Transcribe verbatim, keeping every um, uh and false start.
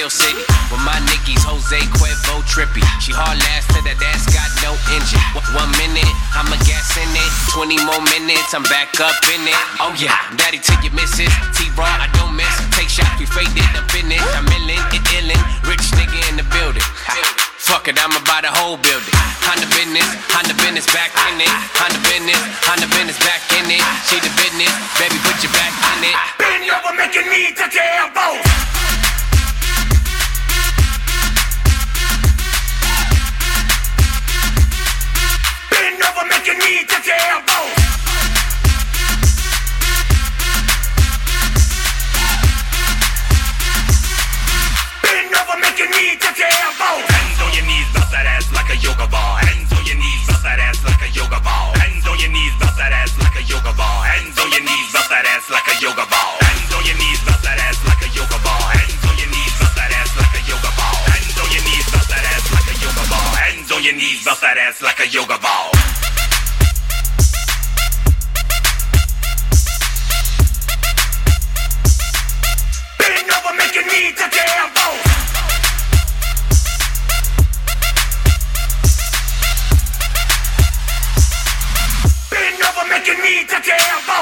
Steel City. With my Nickies, Jose Cuervo trippy. She haul ass to that ass got no engine. One minute, I'm a gas in it. Twenty more minutes, I'm back up in it. Oh yeah, daddy to your missus. T-Raw, I don't miss. Take shots, we faded, I'm finished. I'm illin', it illin'. Rich nigga in the building. Fuck it, I'ma buy the whole building. Honda business, Honda business back in it. Honda business, Honda business back in it. She the business, baby put your back in it. Bend over, make your knee touch your elbow. Bend over, make your knee touch your elbow. Bend over, make your knee touch your elbow. Hands on your knees, bounce that ass like a yoga ball. Hands on your knees, bounce that ass like a yoga ball. Hands on your knees, bounce that ass like a yoga ball. Hands on your knees, bounce that ass like a yoga ball. Hands on your knees, bounce that ass like a yoga ball. Hands on your knees, bounce that ass like a yoga ball. Hands on your knees, bounce that ass like a yoga ball. Hands on your knees, bounce that ass like a yoga ball. Bend over, make your knee touch your elbow. Bend over, make your knee touch your elbow.